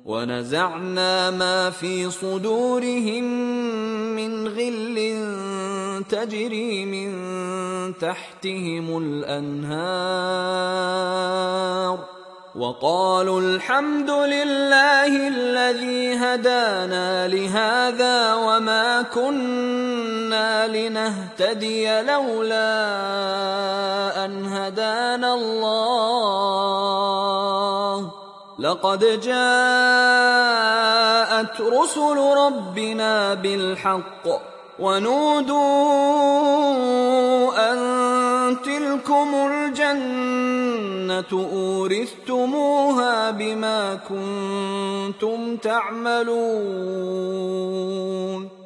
ونزعنا ما في صدورهم من غل تجري من تحتهم الأنهار وقالوا الحمد لله الذي هدانا لهذا وما كنا لنهتدي لولا أن هدانا الله لقد جاءت رسل ربنا بالحق ونودوا أن تلكم الجنة أورثتموها بما كنتم تعملون